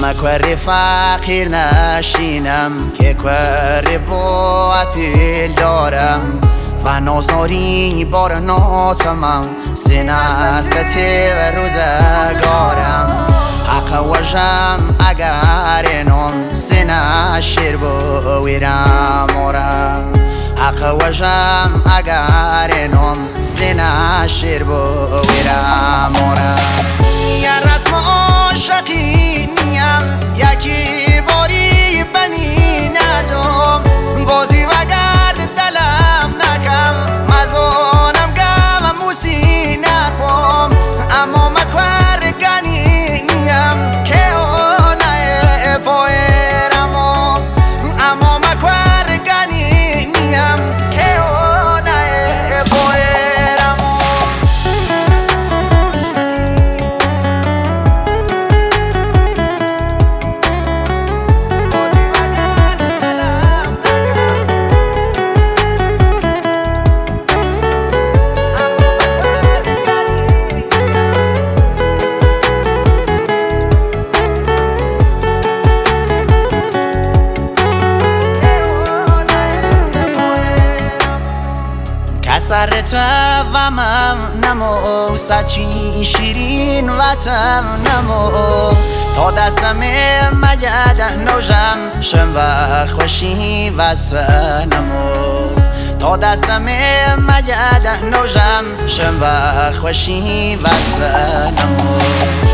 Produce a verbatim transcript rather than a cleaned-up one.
مکوری فقیر نشینم که کوری با پیل دارم و نازاری بار ناتمم سینه ستی و روزگارم حق وجم اگر اینم سینه شیر بویرم آرم حق وجم اگر اینم سینه شیر بویرم آرم یا رسم عاشقی نیم یکی باری بنی ندم بازی و گرد دلم نکم مزانم گم موسی نخوام اما مکور گنی نیم که آنه پایرم اما مکور گنی نیم که آنه پایرم سر تو و من نمو سچی شیرین و تم نمو تا دستم مید نوشم شم و خوشی و سنمو تا دستم مید نوشم شم و خوشی و سنمو